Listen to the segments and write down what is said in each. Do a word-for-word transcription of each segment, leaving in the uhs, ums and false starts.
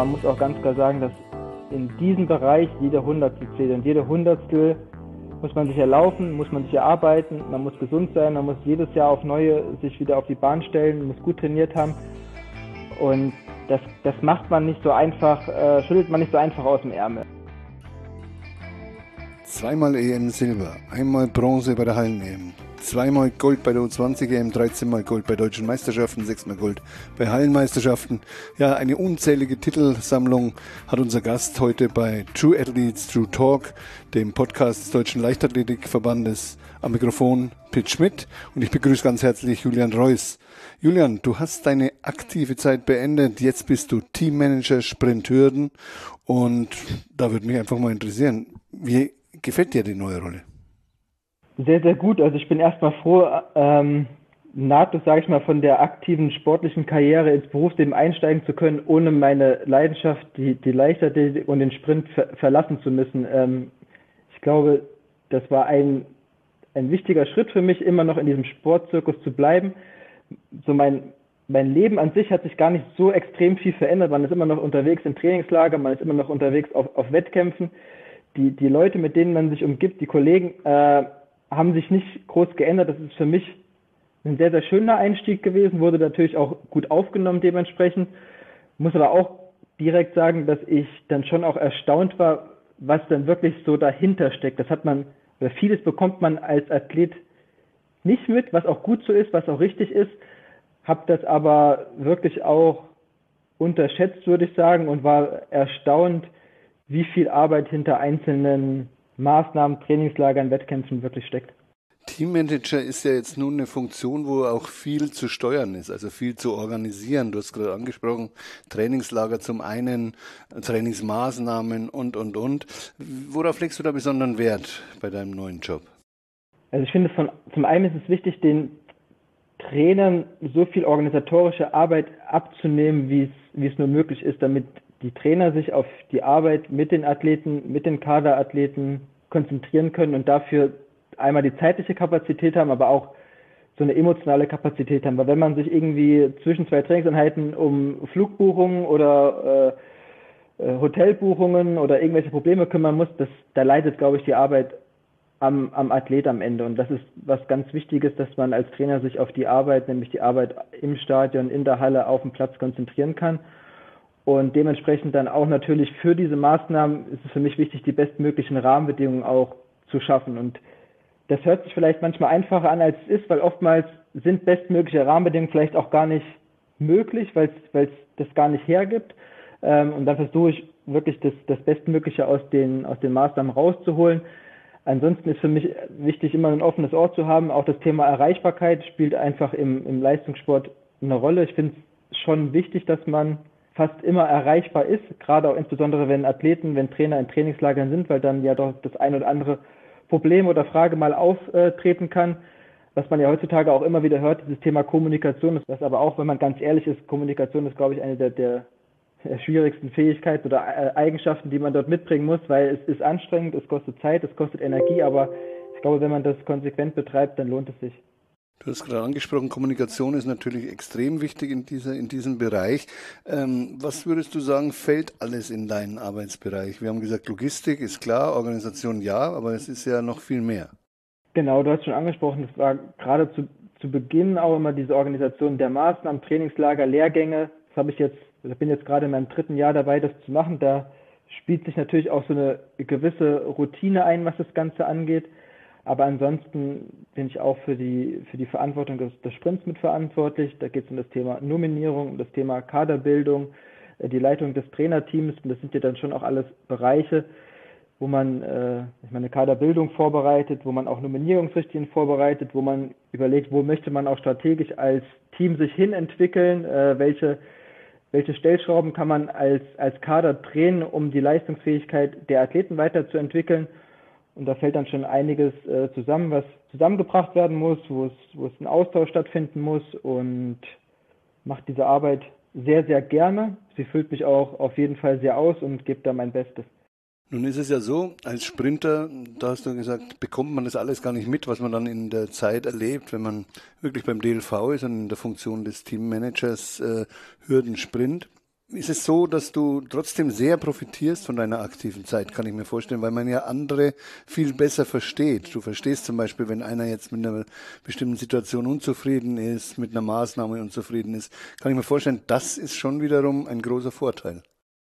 man muss auch ganz klar sagen, dass in diesem Bereich jeder Hundertstel zählt. Und jede Hundertstel muss man sich erlaufen, muss man sich erarbeiten, man muss gesund sein, man muss jedes Jahr auf neue sich wieder auf die Bahn stellen, muss gut trainiert haben. Und das, das macht man nicht so einfach, äh, schüttelt man nicht so einfach aus dem Ärmel. Zweimal E M Silber, einmal Bronze bei der Hallen-E M, zweimal Gold bei der U zwanzig E M, dreizehn Mal Gold bei deutschen Meisterschaften, sechs Mal Gold bei Hallenmeisterschaften. Ja, eine unzählige Titelsammlung hat unser Gast heute bei True Athletes True Talk, dem Podcast des Deutschen Leichtathletikverbandes, am Mikrofon Pitt Schmidt, und ich begrüße ganz herzlich Julian Reuss. Julian, du hast deine aktive Zeit beendet, jetzt bist du Teammanager Sprinthürden, und da würde mich einfach mal interessieren, wie gefällt dir die neue Rolle? Sehr, sehr gut. Also ich bin erstmal froh, ähm, nahtlos, sage ich mal, von der aktiven sportlichen Karriere ins Berufsleben einsteigen zu können, ohne meine Leidenschaft, die, die Leichtathletik und den Sprint ver- verlassen zu müssen. Ähm, ich glaube, das war ein, ein wichtiger Schritt für mich, immer noch in diesem Sportzirkus zu bleiben. So mein, mein Leben an sich hat sich gar nicht so extrem viel verändert. Man ist immer noch unterwegs im Trainingslager, man ist immer noch unterwegs auf, auf Wettkämpfen. Die, die Leute, mit denen man sich umgibt, die Kollegen, äh, haben sich nicht groß geändert. Das ist für mich ein sehr, sehr schöner Einstieg gewesen, wurde natürlich auch gut aufgenommen dementsprechend. Muss aber auch direkt sagen, dass ich dann schon auch erstaunt war, was dann wirklich so dahinter steckt. Das hat man, oder vieles bekommt man als Athlet nicht mit, was auch gut so ist, was auch richtig ist. Hab das aber wirklich auch unterschätzt, würde ich sagen, und war erstaunt, wie viel Arbeit hinter einzelnen Maßnahmen, Trainingslagern, Wettkämpfen wirklich steckt. Teammanager ist ja jetzt nun eine Funktion, wo auch viel zu steuern ist, also viel zu organisieren. Du hast gerade angesprochen, Trainingslager zum einen, Trainingsmaßnahmen und, und, und. Worauf legst du da besonderen Wert bei deinem neuen Job? Also ich finde, von, zum einen ist es wichtig, den Trainern so viel organisatorische Arbeit abzunehmen, wie es, wie es nur möglich ist, damit die Trainer sich auf die Arbeit mit den Athleten, mit den Kaderathleten konzentrieren können und dafür einmal die zeitliche Kapazität haben, aber auch so eine emotionale Kapazität haben. Weil wenn man sich irgendwie zwischen zwei Trainingseinheiten um Flugbuchungen oder äh, Hotelbuchungen oder irgendwelche Probleme kümmern muss, das, da leidet, glaube ich, die Arbeit am, am Athlet am Ende. Und das ist was ganz Wichtiges, dass man als Trainer sich auf die Arbeit, nämlich die Arbeit im Stadion, in der Halle, auf dem Platz konzentrieren kann. Und dementsprechend dann auch natürlich für diese Maßnahmen ist es für mich wichtig, die bestmöglichen Rahmenbedingungen auch zu schaffen. Und das hört sich vielleicht manchmal einfacher an, als es ist, weil oftmals sind bestmögliche Rahmenbedingungen vielleicht auch gar nicht möglich, weil es das gar nicht hergibt. Und dann versuche ich wirklich das, das Bestmögliche aus den, aus den Maßnahmen rauszuholen. Ansonsten ist für mich wichtig, immer ein offenes Ohr zu haben. Auch das Thema Erreichbarkeit spielt einfach im, im Leistungssport eine Rolle. Ich finde es schon wichtig, dass man fast immer erreichbar ist, gerade auch insbesondere wenn Athleten, wenn Trainer in Trainingslagern sind, weil dann ja doch das ein oder andere Problem oder Frage mal auftreten kann, was man ja heutzutage auch immer wieder hört, dieses Thema Kommunikation, das aber auch, wenn man ganz ehrlich ist, Kommunikation ist, glaube ich, eine der, der schwierigsten Fähigkeiten oder Eigenschaften, die man dort mitbringen muss, weil es ist anstrengend, es kostet Zeit, es kostet Energie, aber ich glaube, wenn man das konsequent betreibt, dann lohnt es sich. Du hast gerade angesprochen, Kommunikation ist natürlich extrem wichtig in, dieser, in diesem Bereich. Ähm, was würdest du sagen, fällt alles in deinen Arbeitsbereich? Wir haben gesagt, Logistik ist klar, Organisation ja, aber es ist ja noch viel mehr. Genau, du hast schon angesprochen, es war gerade zu, zu Beginn auch immer diese Organisation der Maßnahmen, Trainingslager, Lehrgänge. Das habe ich jetzt, ich bin jetzt gerade in meinem dritten Jahr dabei, das zu machen. Da spielt sich natürlich auch so eine gewisse Routine ein, was das Ganze angeht. Aber ansonsten bin ich auch für die, für die Verantwortung des, des Sprints mitverantwortlich. Da geht es um das Thema Nominierung, um das Thema Kaderbildung, die Leitung des Trainerteams. Und das sind ja dann schon auch alles Bereiche, wo man äh, ich meine, Kaderbildung vorbereitet, wo man auch Nominierungsrichtlinien vorbereitet, wo man überlegt, wo möchte man auch strategisch als Team sich hin entwickeln, äh, welche, welche Stellschrauben kann man als, als Kader drehen, um die Leistungsfähigkeit der Athleten weiterzuentwickeln. Und da fällt dann schon einiges äh, zusammen, was zusammengebracht werden muss, wo es, wo es ein Austausch stattfinden muss, und macht diese Arbeit sehr, sehr gerne. Sie füllt mich auch auf jeden Fall sehr aus und gibt da mein Bestes. Nun ist es ja so, als Sprinter, da hast du gesagt, bekommt man das alles gar nicht mit, was man dann in der Zeit erlebt, wenn man wirklich beim D L V ist und in der Funktion des Teammanagers äh, Hürdensprint. ist es so, dass du trotzdem sehr profitierst von deiner aktiven Zeit, kann ich mir vorstellen, weil man ja andere viel besser versteht. Du verstehst zum Beispiel, wenn einer jetzt mit einer bestimmten Situation unzufrieden ist, mit einer Maßnahme unzufrieden ist, kann ich mir vorstellen, das ist schon wiederum ein großer Vorteil.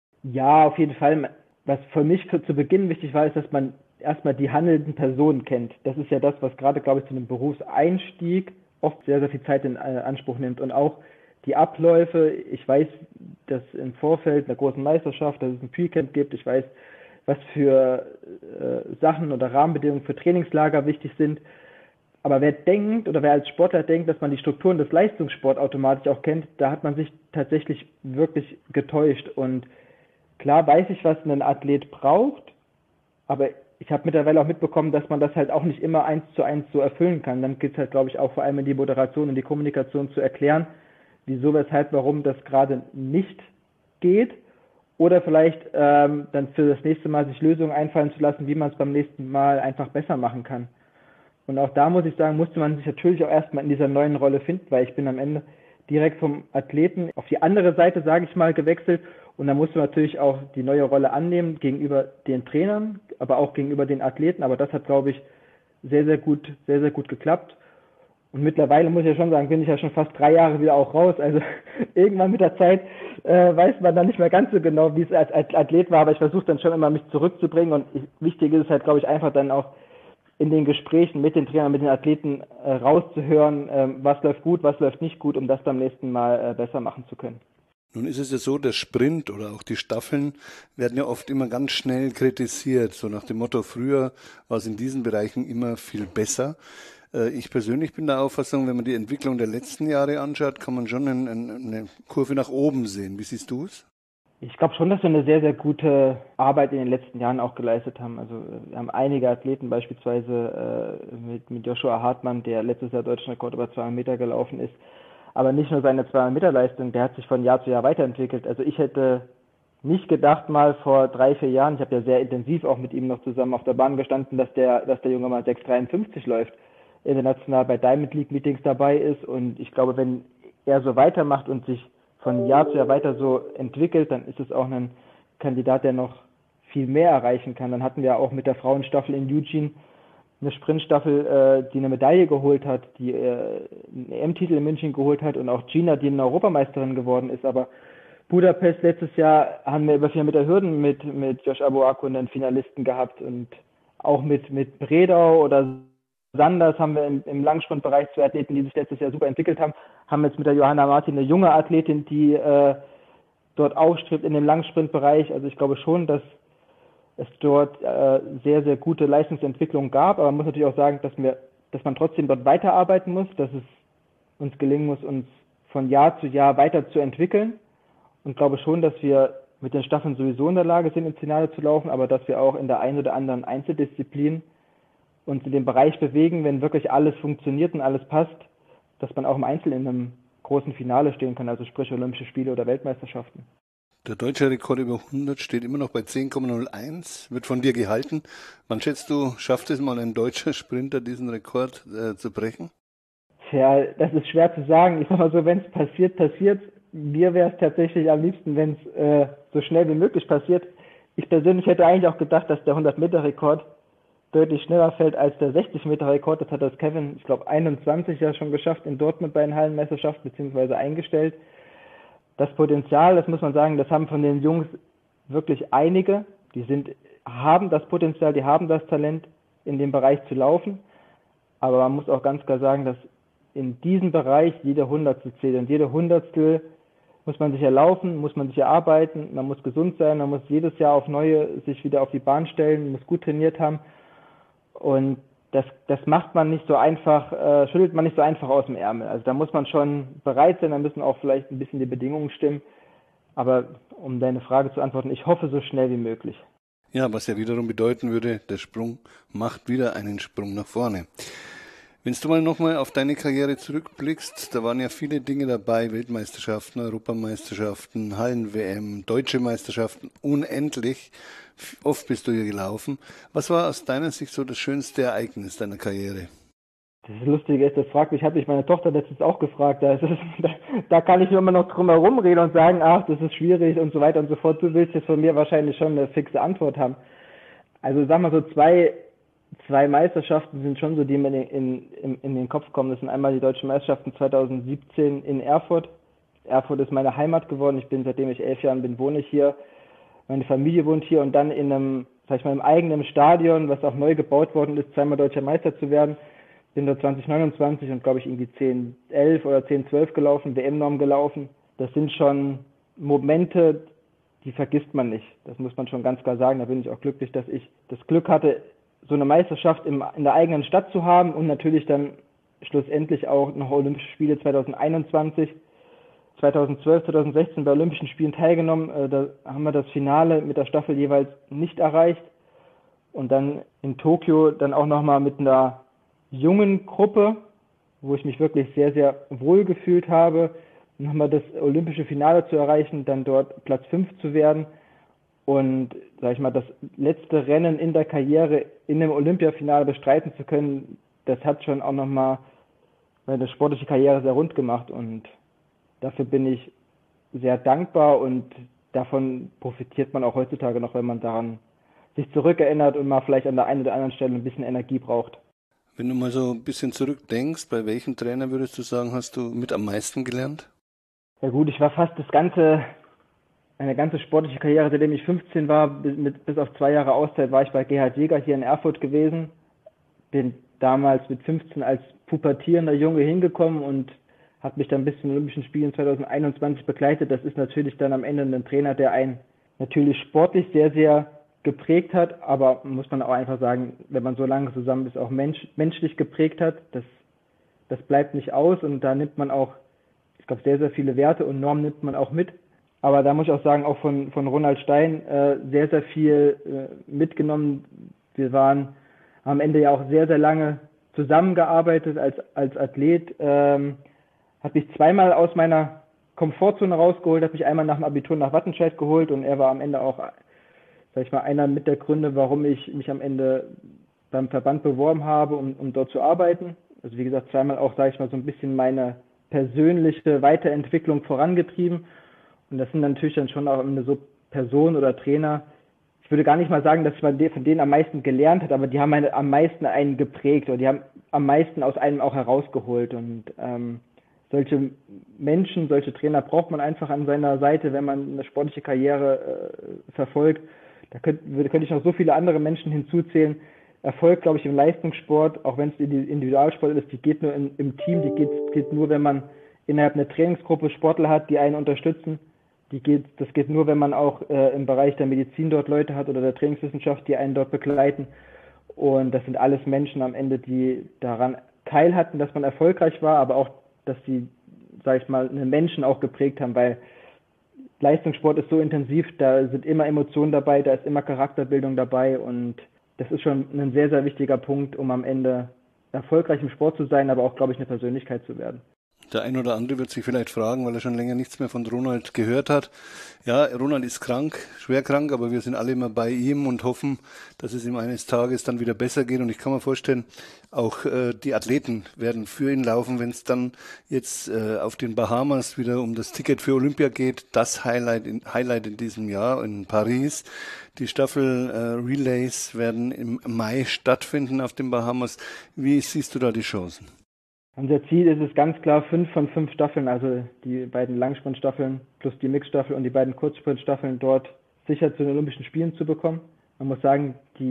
Ja, auf jeden Fall. Was für mich für, zu Beginn wichtig war, ist, dass man erstmal die handelnden Personen kennt. Das ist ja das, was gerade, glaube ich, zu einem Berufseinstieg oft sehr, sehr viel Zeit in Anspruch nimmt. Und auch die Abläufe. Ich weiß, dass im Vorfeld einer großen Meisterschaft, dass es ein Pre-Camp gibt. Ich weiß, was für äh, Sachen oder Rahmenbedingungen für Trainingslager wichtig sind. Aber wer denkt oder wer als Sportler denkt, dass man die Strukturen des Leistungssports automatisch auch kennt, da hat man sich tatsächlich wirklich getäuscht. Und klar weiß ich, was ein Athlet braucht, aber ich habe mittlerweile auch mitbekommen, dass man das halt auch nicht immer eins zu eins so erfüllen kann. Dann geht es halt, glaube ich, auch vor allem in die Moderation und die Kommunikation zu erklären, wieso, weshalb, warum das gerade nicht geht. Oder vielleicht ähm, dann für das nächste Mal sich Lösungen einfallen zu lassen, wie man es beim nächsten Mal einfach besser machen kann. Und auch da muss ich sagen, musste man sich natürlich auch erstmal in dieser neuen Rolle finden, weil ich bin am Ende direkt vom Athleten auf die andere Seite, sage ich mal, gewechselt. Und da musste man natürlich auch die neue Rolle annehmen gegenüber den Trainern, aber auch gegenüber den Athleten. Aber das hat, glaube ich, sehr, sehr gut, sehr, sehr gut geklappt. Und mittlerweile muss ich ja schon sagen, bin ich ja schon fast drei Jahre wieder auch raus. Also irgendwann mit der Zeit äh, weiß man dann nicht mehr ganz so genau, wie es als, als Athlet war. Aber ich versuche dann schon immer, mich zurückzubringen. Und ich, wichtig ist es halt, glaube ich, einfach dann auch in den Gesprächen mit den Trainern, mit den Athleten äh, rauszuhören, äh, was läuft gut, was läuft nicht gut, um das beim nächsten Mal äh, besser machen zu können. Nun ist es ja so, der Sprint oder auch die Staffeln werden ja oft immer ganz schnell kritisiert. So nach dem Motto, früher war es in diesen Bereichen immer viel besser. Ich persönlich bin der Auffassung, wenn man die Entwicklung der letzten Jahre anschaut, kann man schon eine, eine Kurve nach oben sehen. Wie siehst du es? Ich glaube schon, dass wir eine sehr, sehr gute Arbeit in den letzten Jahren auch geleistet haben. Also wir haben einige Athleten, beispielsweise äh, mit, mit Joshua Hartmann, der letztes Jahr deutschen Rekord über zweihundert Meter gelaufen ist. Aber nicht nur seine zweihundert Meter Leistung, der hat sich von Jahr zu Jahr weiterentwickelt. Also ich hätte nicht gedacht mal vor drei, vier Jahren, ich habe ja sehr intensiv auch mit ihm noch zusammen auf der Bahn gestanden, dass der, dass der Junge mal sechs dreiundfünfzig läuft, international bei Diamond League Meetings dabei ist. Und ich glaube, wenn er so weitermacht und sich von Jahr zu Jahr weiter so entwickelt, dann ist es auch ein Kandidat, der noch viel mehr erreichen kann. Dann hatten wir auch mit der Frauenstaffel in Eugene eine Sprintstaffel, äh, die eine Medaille geholt hat, die äh, einen E M-Titel in München geholt hat und auch Gina, die eine Europameisterin geworden ist. Aber Budapest letztes Jahr haben wir über vierhundert Meter Hürden mit, mit Josh Abuaku einen Finalisten gehabt und auch mit, mit Bredau oder Sanders haben wir im, im Langsprintbereich zwei Athleten, die sich letztes Jahr super entwickelt haben, haben jetzt mit der Johanna Martin eine junge Athletin, die äh, dort aufstrebt in dem Langsprintbereich. Also ich glaube schon, dass es dort äh, sehr, sehr gute Leistungsentwicklung gab, aber man muss natürlich auch sagen, dass wir, dass man trotzdem dort weiterarbeiten muss, dass es uns gelingen muss, uns von Jahr zu Jahr weiter zu entwickeln, und glaube schon, dass wir mit den Staffeln sowieso in der Lage sind, ins Finale zu laufen, aber dass wir auch in der einen oder anderen Einzeldisziplin uns in dem Bereich bewegen, wenn wirklich alles funktioniert und alles passt, dass man auch im Einzel in einem großen Finale stehen kann, also sprich Olympische Spiele oder Weltmeisterschaften. Der deutsche Rekord über hundert steht immer noch bei zehn Komma null eins, wird von dir gehalten. Wann schätzt du, schafft es mal ein deutscher Sprinter, diesen Rekord äh, zu brechen? Tja, das ist schwer zu sagen. Ich sag mal so, wenn es passiert, passiert. Mir wäre es tatsächlich am liebsten, wenn es äh, so schnell wie möglich passiert. Ich persönlich hätte eigentlich auch gedacht, dass der hundert Meter Rekord deutlich schneller fällt als der sechzig Meter Rekord. Das hat das Kevin, ich glaube, einundzwanzig ja schon geschafft in Dortmund bei den Hallenmeisterschaften, beziehungsweise eingestellt. Das Potenzial, das muss man sagen, das haben von den Jungs wirklich einige. Die sind, haben das Potenzial, die haben das Talent, in dem Bereich zu laufen. Aber man muss auch ganz klar sagen, dass in diesem Bereich jeder Hundertstel zählt. Und jede Hundertstel muss man sich erlaufen, muss man sich erarbeiten, man muss gesund sein, man muss jedes Jahr auf neue sich wieder auf die Bahn stellen, muss gut trainiert haben. Und das, das macht man nicht so einfach, äh, schüttelt man nicht so einfach aus dem Ärmel. Also da muss man schon bereit sein, da müssen auch vielleicht ein bisschen die Bedingungen stimmen. Aber um deine Frage zu antworten, ich hoffe so schnell wie möglich. Ja, was ja wiederum bedeuten würde, der Sprung macht wieder einen Sprung nach vorne. Wenn du mal nochmal auf deine Karriere zurückblickst, da waren ja viele Dinge dabei, Weltmeisterschaften, Europameisterschaften, Hallen-W M, deutsche Meisterschaften, unendlich. Oft bist du hier gelaufen. Was war aus deiner Sicht so das schönste Ereignis deiner Karriere? Das Lustige ist, das fragt mich, hat mich meine Tochter letztens auch gefragt. Da, ist es, da, da kann ich immer noch drum herum reden und sagen, ach, das ist schwierig und so weiter und so fort. Du willst jetzt von mir wahrscheinlich schon eine fixe Antwort haben. Also sag mal so, zwei, zwei Meisterschaften sind schon so, die mir in, in, in den Kopf kommen. Das sind einmal die deutschen Meisterschaften zweitausendsiebzehn in Erfurt. Erfurt ist meine Heimat geworden. Ich bin, seitdem ich elf Jahren bin, wohne ich hier. Meine Familie wohnt hier und dann in einem, sag ich mal, im eigenen Stadion, was auch neu gebaut worden ist, zweimal deutscher Meister zu werden. Bin da zwanzig neunundzwanzig und glaube ich irgendwie zehn elf oder zehn zwölf gelaufen, W M-Norm gelaufen. Das sind schon Momente, die vergisst man nicht. Das muss man schon ganz klar sagen. Da bin ich auch glücklich, dass ich das Glück hatte, so eine Meisterschaft im, in der eigenen Stadt zu haben und natürlich dann schlussendlich auch noch Olympische Spiele zweitausendeinundzwanzig, zweitausendzwölf, zweitausendsechzehn bei Olympischen Spielen teilgenommen. Da haben wir das Finale mit der Staffel jeweils nicht erreicht. Und dann in Tokio dann auch nochmal mit einer jungen Gruppe, wo ich mich wirklich sehr, sehr wohl gefühlt habe, nochmal das olympische Finale zu erreichen, dann dort Platz fünf zu werden und, sag ich mal, das letzte Rennen in der Karriere in einem Olympiafinale bestreiten zu können, das hat schon auch nochmal meine sportliche Karriere sehr rund gemacht und dafür bin ich sehr dankbar und davon profitiert man auch heutzutage noch, wenn man daran sich zurückerinnert und mal vielleicht an der einen oder anderen Stelle ein bisschen Energie braucht. Wenn du mal so ein bisschen zurückdenkst, bei welchem Trainer würdest du sagen, hast du mit am meisten gelernt? Ja gut, ich war fast das ganze, meine ganze sportliche Karriere, seitdem ich fünfzehn war, bis, mit, bis auf zwei Jahre Auszeit war ich bei Gerhard Jäger hier in Erfurt gewesen. Bin damals mit fünfzehn als pubertierender Junge hingekommen und habe mich dann bis zu den Olympischen Spielen zweitausendeinundzwanzig begleitet. Das ist natürlich dann am Ende ein Trainer, der einen natürlich sportlich sehr, sehr geprägt hat, aber muss man auch einfach sagen, wenn man so lange zusammen ist, auch mensch, menschlich geprägt hat, das, das bleibt nicht aus und da nimmt man auch, ich glaube, sehr, sehr viele Werte und Normen nimmt man auch mit. Aber da muss ich auch sagen, auch von, von Ronald Stein äh, sehr, sehr viel äh, mitgenommen. Wir waren am Ende ja auch sehr, sehr lange zusammengearbeitet als, als Athlet. Ähm, hat mich zweimal aus meiner Komfortzone rausgeholt, hat mich einmal nach dem Abitur nach Wattenscheid geholt und er war am Ende auch, sag ich mal, einer mit der Gründe, warum ich mich am Ende beim Verband beworben habe, um, um dort zu arbeiten. Also wie gesagt, zweimal auch, sage ich mal, so ein bisschen meine persönliche Weiterentwicklung vorangetrieben. Und das sind natürlich dann schon auch immer so Personen oder Trainer. Ich würde gar nicht mal sagen, dass man von denen am meisten gelernt hat, aber die haben eine, am meisten einen geprägt oder die haben am meisten aus einem auch herausgeholt. Und ähm, solche Menschen, solche Trainer braucht man einfach an seiner Seite, wenn man eine sportliche Karriere äh, verfolgt. Da könnte, könnte ich noch so viele andere Menschen hinzuzählen. Erfolg, glaube ich, im Leistungssport, auch wenn es Individualsport ist, die geht nur in, im Team, die geht, geht nur, wenn man innerhalb einer Trainingsgruppe Sportler hat, die einen unterstützen. Die geht, das geht nur, wenn man auch äh, im Bereich der Medizin dort Leute hat oder der Trainingswissenschaft, die einen dort begleiten. Und das sind alles Menschen am Ende, die daran teil hatten, dass man erfolgreich war, aber auch, dass sie, sage ich mal, einen Menschen auch geprägt haben, weil Leistungssport ist so intensiv, da sind immer Emotionen dabei, da ist immer Charakterbildung dabei und das ist schon ein sehr, sehr wichtiger Punkt, um am Ende erfolgreich im Sport zu sein, aber auch, glaube ich, eine Persönlichkeit zu werden. Der ein oder andere wird sich vielleicht fragen, weil er schon länger nichts mehr von Ronald gehört hat. Ja, Ronald ist krank, schwer krank, aber wir sind alle immer bei ihm und hoffen, dass es ihm eines Tages dann wieder besser geht. Und ich kann mir vorstellen, auch äh, die Athleten werden für ihn laufen, wenn es dann jetzt äh, auf den Bahamas wieder um das Ticket für Olympia geht. Das Highlight in, Highlight in diesem Jahr in Paris. Die Staffel äh, Relays werden im Mai stattfinden auf den Bahamas. Wie siehst du da die Chancen? Unser Ziel ist es ganz klar, fünf von fünf Staffeln, also die beiden Langsprintstaffeln plus die Mixstaffel und die beiden Kurzsprintstaffeln dort sicher zu den Olympischen Spielen zu bekommen. Man muss sagen,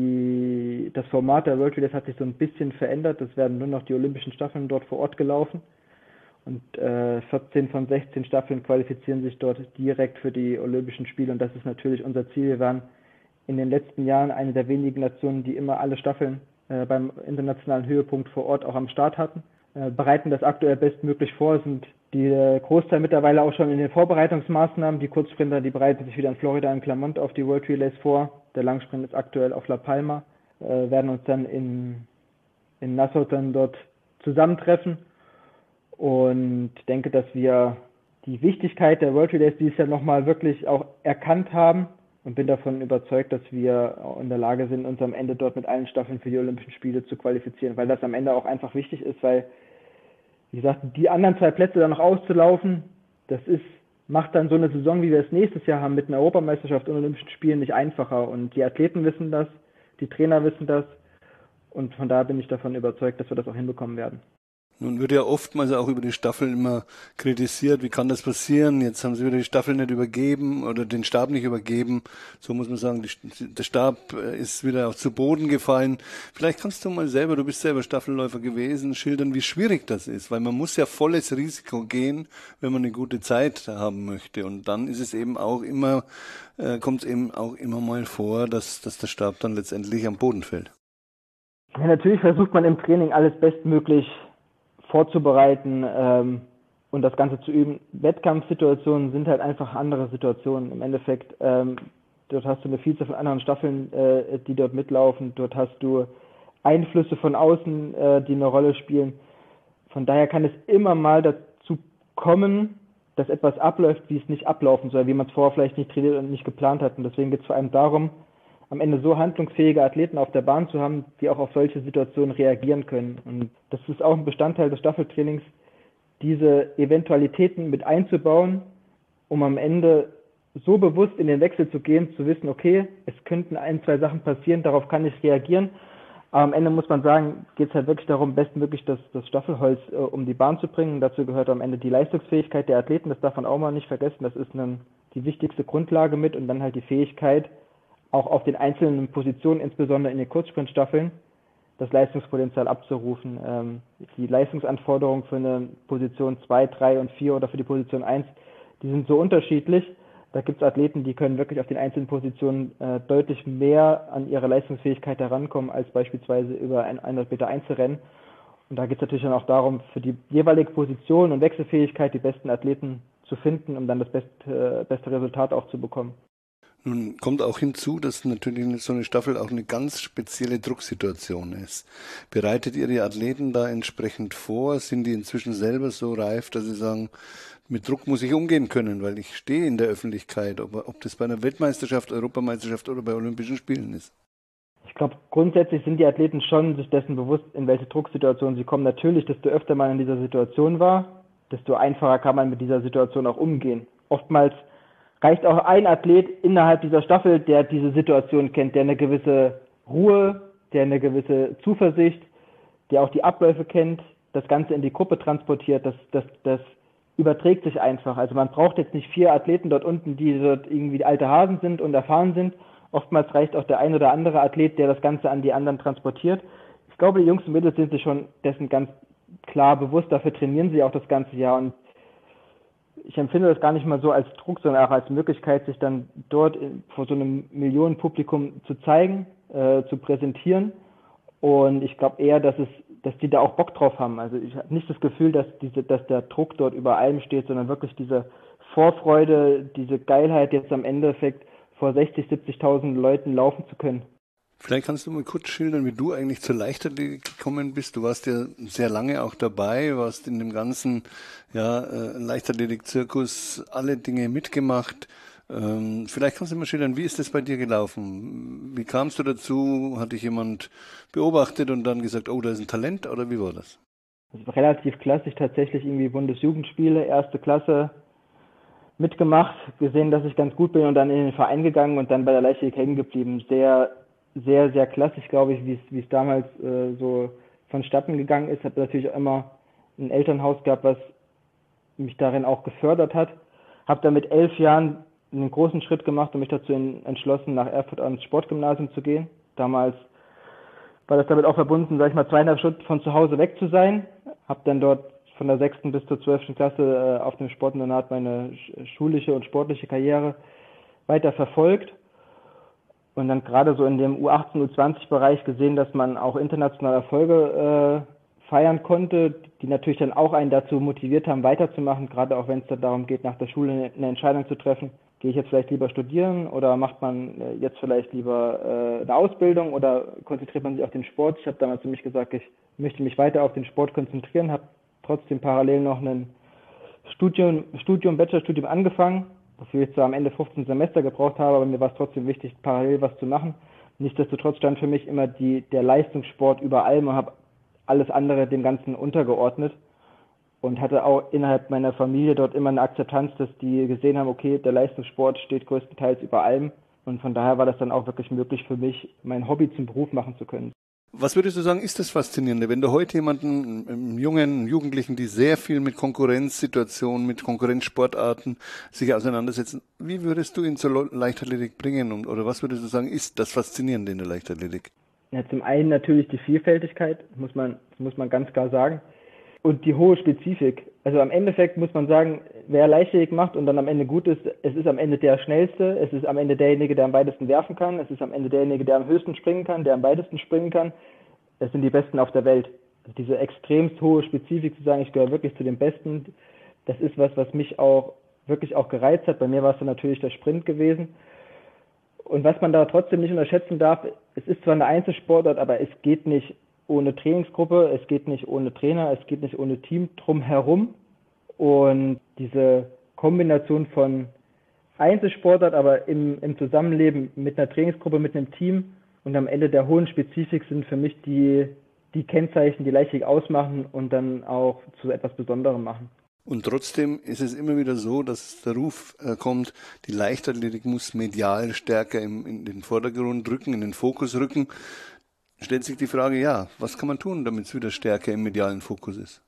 die, das Format der World Relays hat sich so ein bisschen verändert. Es werden nur noch die Olympischen Staffeln dort vor Ort gelaufen. Und äh, vierzehn von sechzehn Staffeln qualifizieren sich dort direkt für die Olympischen Spiele. Und das ist natürlich unser Ziel. Wir waren in den letzten Jahren eine der wenigen Nationen, die immer alle Staffeln äh, beim internationalen Höhepunkt vor Ort auch am Start hatten. Bereiten das aktuell bestmöglich vor, sind die Großteil mittlerweile auch schon in den Vorbereitungsmaßnahmen. Die Kurzsprinter, die bereiten sich wieder in Florida in Clermont auf die World Relays vor. Der Langsprint ist aktuell auf La Palma. Äh, werden uns dann in, in Nassau dann dort zusammentreffen und denke, dass wir die Wichtigkeit der World Relays dieses Jahr nochmal wirklich auch erkannt haben. und bin davon überzeugt, dass wir in der Lage sind, uns am Ende dort mit allen Staffeln für die Olympischen Spiele zu qualifizieren, weil das am Ende auch einfach wichtig ist, weil, wie gesagt, die anderen zwei Plätze dann noch auszulaufen, das ist, macht dann so eine Saison, wie wir es nächstes Jahr haben, mit einer Europameisterschaft und Olympischen Spielen nicht einfacher. Und die Athleten wissen das, die Trainer wissen das und von daher bin ich davon überzeugt, dass wir das auch hinbekommen werden. Nun wird ja oftmals auch über die Staffel immer kritisiert, wie kann das passieren? Jetzt haben sie wieder die Staffel nicht übergeben oder den Stab nicht übergeben. So muss man sagen, die, der Stab ist wieder auch zu Boden gefallen. Vielleicht kannst du mal selber, du bist selber Staffelläufer gewesen, schildern, wie schwierig das ist, weil man muss ja volles Risiko gehen, wenn man eine gute Zeit haben möchte. Und dann ist es eben auch immer, äh, kommt es eben auch immer mal vor, dass, dass der Stab dann letztendlich am Boden fällt. Ja, natürlich versucht man im Training alles bestmöglich vorzubereiten ähm, und das Ganze zu üben. Wettkampfsituationen sind halt einfach andere Situationen. Im Endeffekt, ähm, dort hast du eine Vielzahl von anderen Staffeln, äh, die dort mitlaufen. Dort hast du Einflüsse von außen, äh, die eine Rolle spielen. Von daher kann es immer mal dazu kommen, dass etwas abläuft, wie es nicht ablaufen soll, wie man es vorher vielleicht nicht trainiert und nicht geplant hat. Und deswegen geht es vor allem darum, am Ende so handlungsfähige Athleten auf der Bahn zu haben, die auch auf solche Situationen reagieren können. Und das ist auch ein Bestandteil des Staffeltrainings, diese Eventualitäten mit einzubauen, um am Ende so bewusst in den Wechsel zu gehen, zu wissen, okay, es könnten ein, zwei Sachen passieren, darauf kann ich reagieren. Aber am Ende muss man sagen, geht es halt wirklich darum, bestmöglich das, das Staffelholz äh, um die Bahn zu bringen. Dazu gehört am Ende die Leistungsfähigkeit der Athleten, das darf man auch mal nicht vergessen, das ist eine, die wichtigste Grundlage mit und dann halt die Fähigkeit, auch auf den einzelnen Positionen, insbesondere in den Kurzsprintstaffeln, das Leistungspotenzial abzurufen. Ähm, die Leistungsanforderungen für eine Position zwei, drei und vier oder für die Position eins, die sind so unterschiedlich. Da gibt es Athleten, die können wirklich auf den einzelnen Positionen äh, deutlich mehr an ihre Leistungsfähigkeit herankommen, als beispielsweise über ein hundert Meter Einzelrennen. Und da geht es natürlich dann auch darum, für die jeweilige Position und Wechselfähigkeit die besten Athleten zu finden, um dann das best, äh, beste Resultat auch zu bekommen. Nun kommt auch hinzu, dass natürlich so eine Staffel auch eine ganz spezielle Drucksituation ist. Bereitet ihr die Athleten da entsprechend vor? Sind die inzwischen selber so reif, dass sie sagen, mit Druck muss ich umgehen können, weil ich stehe in der Öffentlichkeit, ob, ob das bei einer Weltmeisterschaft, Europameisterschaft oder bei Olympischen Spielen ist? Ich glaube, grundsätzlich sind die Athleten schon sich dessen bewusst, in welche Drucksituation sie kommen. Natürlich, desto öfter man in dieser Situation war, desto einfacher kann man mit dieser Situation auch umgehen. Oftmals reicht auch ein Athlet innerhalb dieser Staffel, der diese Situation kennt, der eine gewisse Ruhe, der eine gewisse Zuversicht, der auch die Abläufe kennt, das Ganze in die Gruppe transportiert, das, das, das überträgt sich einfach. Also man braucht jetzt nicht vier Athleten dort unten, die dort irgendwie alte Hasen sind und erfahren sind. Oftmals reicht auch der ein oder andere Athlet, der das Ganze an die anderen transportiert. Ich glaube, die Jungs und Mädels sind sich schon dessen ganz klar bewusst, dafür trainieren sie auch das ganze Jahr und ich empfinde das gar nicht mal so als Druck, sondern auch als Möglichkeit, sich dann dort vor so einem Millionenpublikum zu zeigen, äh, zu präsentieren. Und ich glaube eher, dass es, dass die da auch Bock drauf haben. Also ich habe nicht das Gefühl, dass diese, dass der Druck dort über allem steht, sondern wirklich diese Vorfreude, diese Geilheit, jetzt am Endeffekt vor sechzig, siebzigtausend Leuten laufen zu können. Vielleicht kannst du mal kurz schildern, wie du eigentlich zur Leichtathletik gekommen bist. Du warst ja sehr lange auch dabei, warst in dem ganzen ja, Leichtathletik-Zirkus alle Dinge mitgemacht. Ähm, vielleicht kannst du mal schildern, wie ist das bei dir gelaufen? Wie kamst du dazu? Hat dich jemand beobachtet und dann gesagt, oh, da ist ein Talent, oder wie war das? Das war relativ klassisch, tatsächlich irgendwie Bundesjugendspiele, erste Klasse mitgemacht, gesehen, dass ich ganz gut bin und dann in den Verein gegangen und dann bei der Leichtathletik hängen geblieben. Sehr sehr, sehr klassisch, glaube ich, wie es, wie es damals äh, so vonstatten gegangen ist. Ich habe natürlich auch immer ein Elternhaus gehabt, was mich darin auch gefördert hat. Habe dann mit elf Jahren einen großen Schritt gemacht und mich dazu entschlossen, nach Erfurt ans Sportgymnasium zu gehen. Damals war das damit auch verbunden, sag ich mal, zweieinhalb Stunden von zu Hause weg zu sein. Habe dann dort von der sechsten bis zur zwölften Klasse äh, auf dem Sportinternat meine schulische und sportliche Karriere weiter verfolgt. Und dann gerade so in dem U achtzehn, U zwanzig Bereich gesehen, dass man auch internationale Erfolge äh, feiern konnte, die natürlich dann auch einen dazu motiviert haben, weiterzumachen, gerade auch wenn es dann darum geht, nach der Schule eine, eine Entscheidung zu treffen. Gehe ich jetzt vielleicht lieber studieren oder macht man äh, jetzt vielleicht lieber äh, eine Ausbildung oder konzentriert man sich auf den Sport? Ich habe damals für mich gesagt, ich möchte mich weiter auf den Sport konzentrieren, habe trotzdem parallel noch ein Studium, Studium, Bachelorstudium angefangen wofür ich zwar am Ende fünfzehn Semester gebraucht habe, aber mir war es trotzdem wichtig, parallel was zu machen. Nichtsdestotrotz stand für mich immer die, der Leistungssport über allem und habe alles andere dem Ganzen untergeordnet und hatte auch innerhalb meiner Familie dort immer eine Akzeptanz, dass die gesehen haben, okay, der Leistungssport steht größtenteils über allem und von daher war das dann auch wirklich möglich für mich, mein Hobby zum Beruf machen zu können. Was würdest du sagen, ist das Faszinierende, wenn du heute jemanden, einen jungen Jugendlichen, die sehr viel mit Konkurrenzsituationen, mit Konkurrenzsportarten sich auseinandersetzen, wie würdest du ihn zur Leichtathletik bringen oder was würdest du sagen, ist das Faszinierende in der Leichtathletik? Ja, zum einen natürlich die Vielfältigkeit, muss man, muss man ganz klar sagen, und die hohe Spezifik. Also am Endeffekt muss man sagen, wer Leichtathletik macht und dann am Ende gut ist, es ist am Ende der Schnellste, es ist am Ende derjenige, der am weitesten werfen kann, es ist am Ende derjenige, der am höchsten springen kann, der am weitesten springen kann. Es sind die Besten auf der Welt. Also diese extremst hohe Spezifik zu sagen, ich gehöre wirklich zu den Besten, das ist was, was mich auch wirklich auch gereizt hat. Bei mir war es dann natürlich der Sprint gewesen. Und was man da trotzdem nicht unterschätzen darf, es ist zwar eine Einzelsportart, aber es geht nicht ohne Trainingsgruppe, es geht nicht ohne Trainer, es geht nicht ohne Team drumherum. Und diese Kombination von Einzelsportart, aber im, im Zusammenleben mit einer Trainingsgruppe, mit einem Team und am Ende der hohen Spezifik sind für mich die, die Kennzeichen, die Leichtathletik ausmachen und dann auch zu etwas Besonderem machen. Und trotzdem ist es immer wieder so, dass der Ruf äh, kommt, die Leichtathletik muss medial stärker im, in den Vordergrund rücken, in den Fokus rücken. Stellt sich die Frage, ja, was kann man tun, damit es wieder stärker im medialen Fokus ist?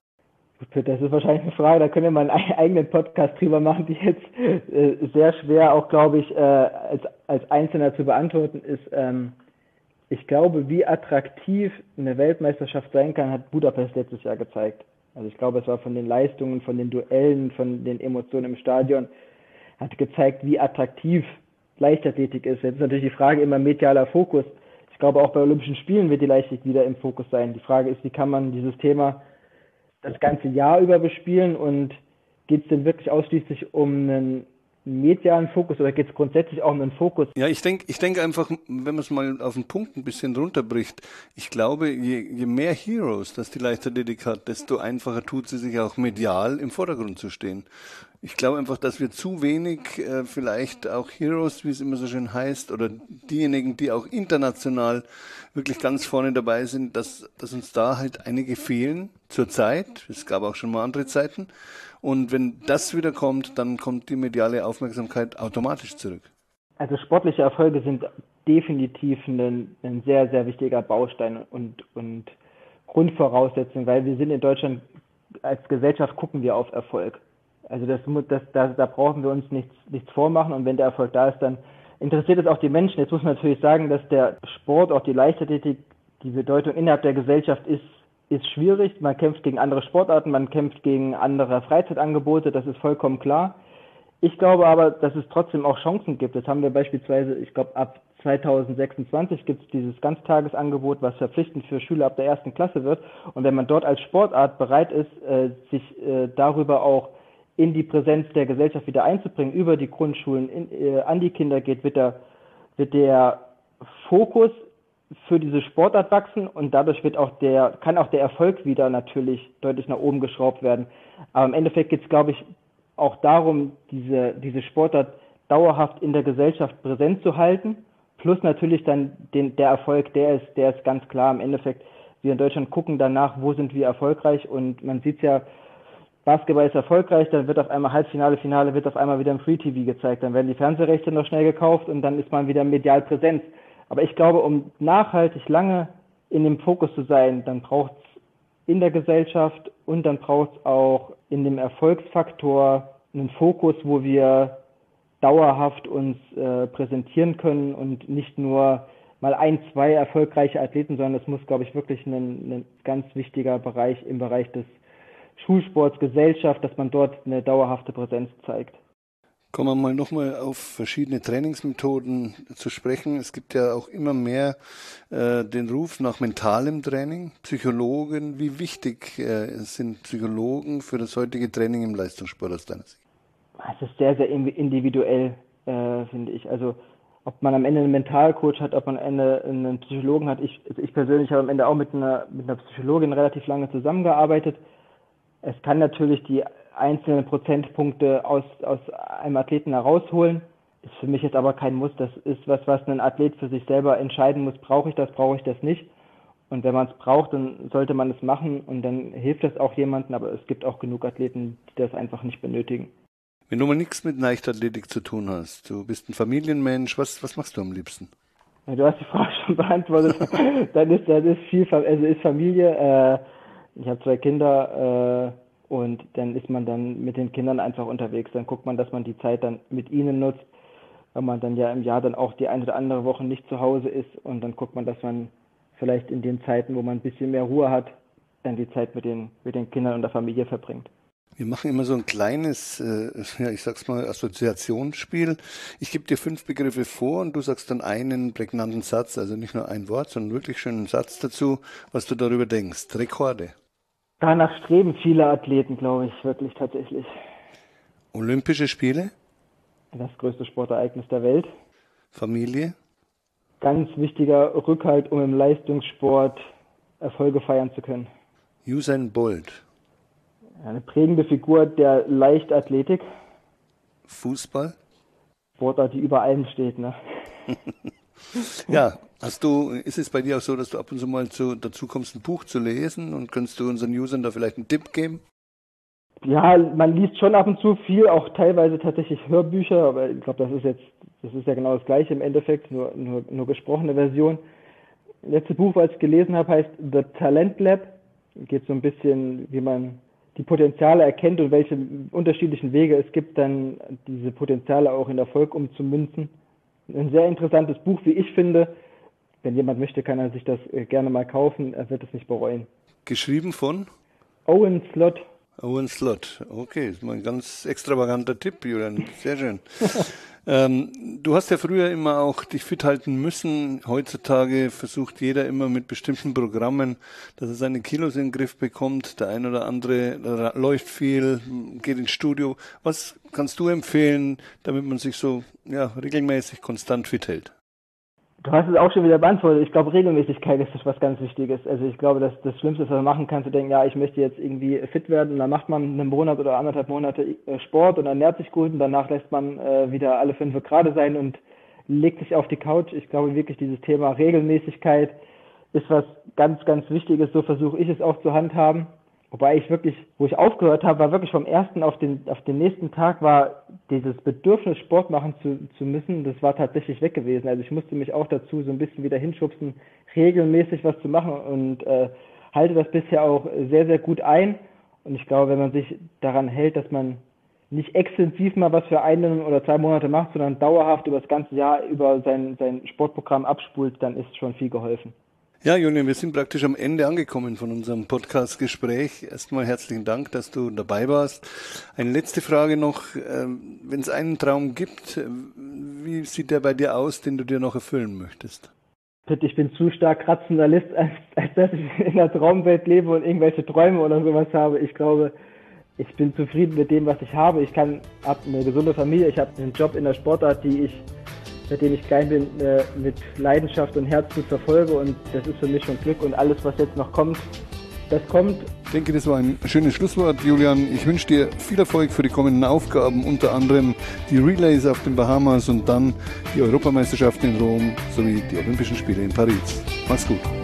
Das ist wahrscheinlich eine Frage, da können wir mal einen eigenen Podcast drüber machen, die jetzt äh, sehr schwer auch, glaube ich, äh, als, als Einzelner zu beantworten ist. Ähm, ich glaube, wie attraktiv eine Weltmeisterschaft sein kann, hat Budapest letztes Jahr gezeigt. Also ich glaube, es war von den Leistungen, von den Duellen, von den Emotionen im Stadion, hat gezeigt, wie attraktiv Leichtathletik ist. Jetzt ist natürlich die Frage immer medialer Fokus. Ich glaube, auch bei Olympischen Spielen wird die Leichtathletik wieder im Fokus sein. Die Frage ist, wie kann man dieses Thema das ganze Jahr über bespielen und geht es denn wirklich ausschließlich um einen medialen Fokus oder geht es grundsätzlich auch um einen Fokus? Ja, ich denke ich denke einfach, wenn man es mal auf den Punkt ein bisschen runterbricht, ich glaube, je, je mehr Heroes, das die Leichtathletik hat, desto einfacher tut sie sich auch medial im Vordergrund zu stehen. Ich glaube einfach, dass wir zu wenig äh, vielleicht auch Heroes, wie es immer so schön heißt, oder diejenigen, die auch international wirklich ganz vorne dabei sind, dass, dass uns da halt einige fehlen zurzeit. Es gab auch schon mal andere Zeiten. Und wenn das wieder kommt, dann kommt die mediale Aufmerksamkeit automatisch zurück. Also sportliche Erfolge sind definitiv ein, ein sehr, sehr wichtiger Baustein und, und Grundvoraussetzung, weil wir sind in Deutschland, als Gesellschaft gucken wir auf Erfolg. Also das, das, da, da brauchen wir uns nichts, nichts vormachen und wenn der Erfolg da ist, dann interessiert es auch die Menschen. Jetzt muss man natürlich sagen, dass der Sport, auch die Leichtathletik, die Bedeutung innerhalb der Gesellschaft ist, ist schwierig. Man kämpft gegen andere Sportarten, man kämpft gegen andere Freizeitangebote, das ist vollkommen klar. Ich glaube aber, dass es trotzdem auch Chancen gibt. Das haben wir beispielsweise, ich glaube, ab zweitausendsechsundzwanzig gibt es dieses Ganztagesangebot, was verpflichtend für Schüler ab der ersten Klasse wird. Und wenn man dort als Sportart bereit ist, äh, sich äh, darüber auch in die Präsenz der Gesellschaft wieder einzubringen, über die Grundschulen in, äh, an die Kinder geht, wird der, wird der Fokus für diese Sportart wachsen und dadurch wird auch der, kann auch der Erfolg wieder natürlich deutlich nach oben geschraubt werden. Aber im Endeffekt geht es, glaube ich, auch darum, diese, diese Sportart dauerhaft in der Gesellschaft präsent zu halten, plus natürlich dann den, der Erfolg, der ist, der ist ganz klar. Im Endeffekt, wir in Deutschland gucken danach, wo sind wir erfolgreich und man sieht ja, Basketball ist erfolgreich, dann wird auf einmal Halbfinale, Finale, wird auf einmal wieder im Free-T V gezeigt, dann werden die Fernsehrechte noch schnell gekauft und dann ist man wieder medial präsent. Aber ich glaube, um nachhaltig lange in dem Fokus zu sein, dann braucht es in der Gesellschaft und dann braucht es auch in dem Erfolgsfaktor einen Fokus, wo wir dauerhaft uns äh, präsentieren können und nicht nur mal ein, zwei erfolgreiche Athleten, sondern es muss, glaube ich, wirklich ein, ein ganz wichtiger Bereich im Bereich des Schulsports, Gesellschaft, dass man dort eine dauerhafte Präsenz zeigt. Kommen wir mal nochmal auf verschiedene Trainingsmethoden zu sprechen. Es gibt ja auch immer mehr äh, den Ruf nach mentalem Training. Psychologen, wie wichtig äh, sind Psychologen für das heutige Training im Leistungssport aus deiner Sicht? Es ist sehr, sehr individuell, äh, finde ich. Also ob man am Ende einen Mentalcoach hat, ob man am Ende einen Psychologen hat. Ich, also ich persönlich habe am Ende auch mit einer, mit einer Psychologin relativ lange zusammengearbeitet. Es kann natürlich die einzelne Prozentpunkte aus, aus einem Athleten herausholen. Ist für mich jetzt aber kein Muss. Das ist was, was ein Athlet für sich selber entscheiden muss. Brauche ich das, brauche ich das nicht? Und wenn man es braucht, dann sollte man es machen und dann hilft das auch jemandem. Aber es gibt auch genug Athleten, die das einfach nicht benötigen. Wenn du mal nichts mit Leichtathletik zu tun hast, du bist ein Familienmensch, was, was machst du am liebsten? Ja, du hast die Frage schon beantwortet. dann ist das ist viel, also ist Familie. Äh, ich habe zwei Kinder äh, und dann ist man dann mit den Kindern einfach unterwegs. Dann guckt man, dass man die Zeit dann mit ihnen nutzt, weil man dann ja im Jahr dann auch die eine oder andere Woche nicht zu Hause ist und dann guckt man, dass man vielleicht in den Zeiten, wo man ein bisschen mehr Ruhe hat, dann die Zeit mit den, mit den Kindern und der Familie verbringt. Wir machen immer so ein kleines, äh, ja, ich sag's mal, Assoziationsspiel. Ich gebe dir fünf Begriffe vor und du sagst dann einen prägnanten Satz, also nicht nur ein Wort, sondern wirklich schönen Satz dazu, was du darüber denkst. Rekorde. Danach streben viele Athleten, glaube ich, wirklich tatsächlich. Olympische Spiele. Das größte Sportereignis der Welt. Familie. Ganz wichtiger Rückhalt, um im Leistungssport Erfolge feiern zu können. Usain Bolt. Eine prägende Figur der Leichtathletik. Fußball. Sportart, die über allem steht, ne? Ja, hast du, ist es bei dir auch so, dass du ab und zu mal zu, dazu kommst, ein Buch zu lesen und kannst du unseren Usern da vielleicht einen Tipp geben? Ja, man liest schon ab und zu viel, auch teilweise tatsächlich Hörbücher, aber ich glaube, das ist jetzt, das ist ja genau das Gleiche im Endeffekt, nur, nur, nur gesprochene Version. Das letzte Buch, was ich gelesen habe, heißt The Talent Lab. Geht so ein bisschen, wie man die Potenziale erkennt und welche unterschiedlichen Wege es gibt, dann diese Potenziale auch in Erfolg umzumünzen. Ein sehr interessantes Buch, wie ich finde. Wenn jemand möchte, kann er sich das gerne mal kaufen. Er wird es nicht bereuen. Geschrieben von? Owen Slot. Owen Slot. Okay, ist mal ein ganz extravaganter Tipp, Julian. Sehr schön. ähm, du hast ja früher immer auch dich fit halten müssen. Heutzutage versucht jeder immer mit bestimmten Programmen, dass er seine Kilos in den Griff bekommt. Der ein oder andere läuft viel, geht ins Studio. Was kannst du empfehlen, damit man sich so ja, regelmäßig konstant fit hält? Du hast es auch schon wieder beantwortet. Ich glaube, Regelmäßigkeit ist was ganz Wichtiges. Also ich glaube, dass das Schlimmste, was man machen kann, zu denken, ja, ich möchte jetzt irgendwie fit werden und dann macht man einen Monat oder anderthalb Monate Sport und ernährt sich gut und danach lässt man äh, wieder alle fünf gerade sein und legt sich auf die Couch. Ich glaube wirklich, dieses Thema Regelmäßigkeit ist was ganz, ganz Wichtiges. So versuche ich es auch zu handhaben. Wobei ich wirklich, wo ich aufgehört habe, war wirklich vom ersten auf den auf den nächsten Tag war dieses Bedürfnis, Sport machen zu, zu müssen, das war tatsächlich weg gewesen. Also ich musste mich auch dazu so ein bisschen wieder hinschubsen, regelmäßig was zu machen und äh, halte das bisher auch sehr, sehr gut ein. Und ich glaube, wenn man sich daran hält, dass man nicht extensiv mal was für einen oder zwei Monate macht, sondern dauerhaft über das ganze Jahr über sein, sein Sportprogramm abspult, dann ist schon viel geholfen. Ja, Julian, wir sind praktisch am Ende angekommen von unserem Podcast-Gespräch. Erstmal herzlichen Dank, dass du dabei warst. Eine letzte Frage noch. Wenn es einen Traum gibt, wie sieht der bei dir aus, den du dir noch erfüllen möchtest? Ich bin zu stark Rationalist, als, als dass ich in der Traumwelt lebe und irgendwelche Träume oder sowas habe. Ich glaube, ich bin zufrieden mit dem, was ich habe. Ich kann, habe eine gesunde Familie, ich habe einen Job in der Sportart, die ich seitdem ich klein bin, äh, mit Leidenschaft und Herzen verfolge und das ist für mich schon Glück und alles, was jetzt noch kommt, das kommt. Ich denke, das war ein schönes Schlusswort, Julian. Ich wünsche dir viel Erfolg für die kommenden Aufgaben, unter anderem die Relays auf den Bahamas und dann die Europameisterschaften in Rom sowie die Olympischen Spiele in Paris. Mach's gut.